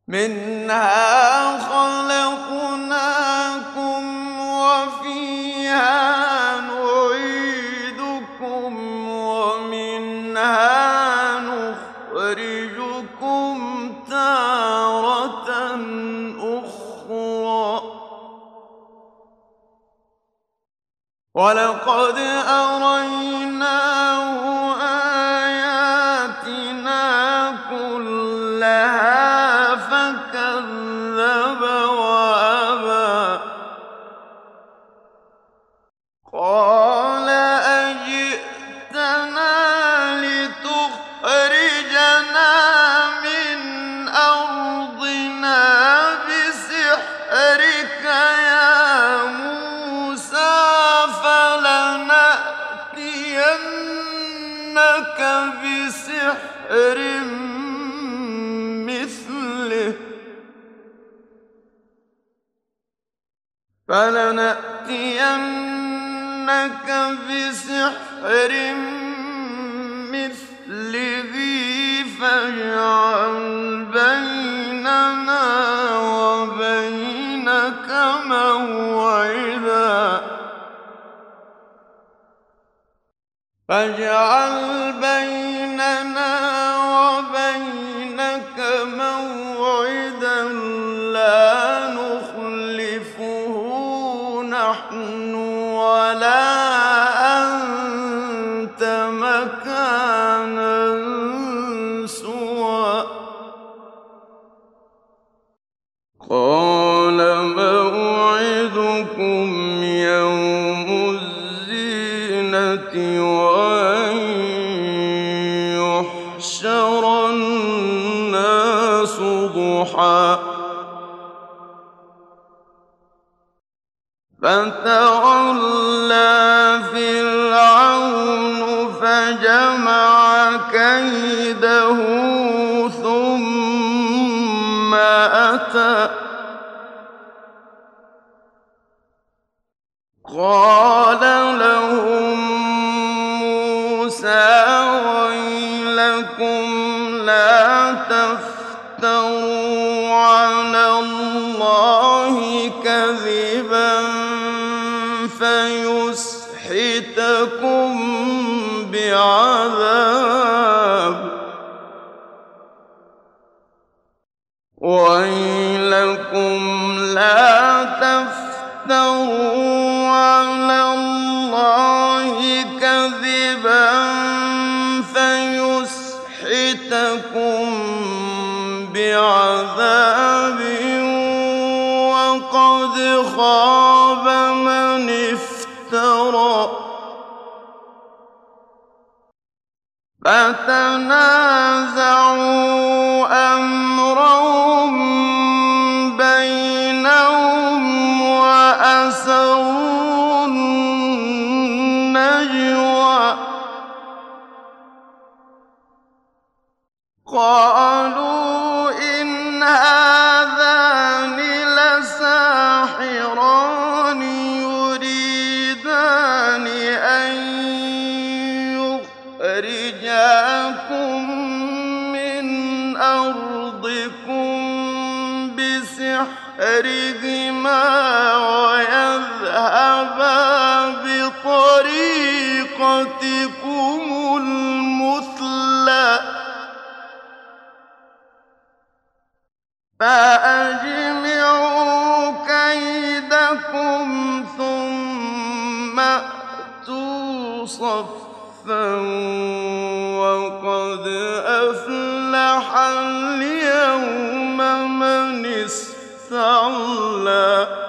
منها خلقناكم وفيها نعيدكم ومنها نخرجكم تارة أخرى ولقد أريناه آياتنا كلها فكذب وأبى قال أجئتنا لتخرجنا من أرضنا بسحرك يا موسى فلنأتينك بسحر مثله فاجعل بيننا وبينك موعدا لا نخلفه نحن ولا أنت مكانا سوى قال موعدكم يوم الزينة وأن يحشر الناس ضحى فتولى فرعون فجمع كيده ثم أتى قال لهم موسى ويلكم لا تفتروا على الله كذبا فيسحتكم بعذاب ويلكم لا تفتروا على الله كذبا فيسحتكم بعذاب وقد خاب من افترى فتنازعوا أمرهم بينهم وأسروا النجوى قالوا إن هذان لساحران يريدان أن يخرجاكم من أرضكم بسحرهما ويذهبا بطريقتكم المثلى فأجمعوا كيدكم ثم أتوا صفا وقد أفلح اليوم من استعلى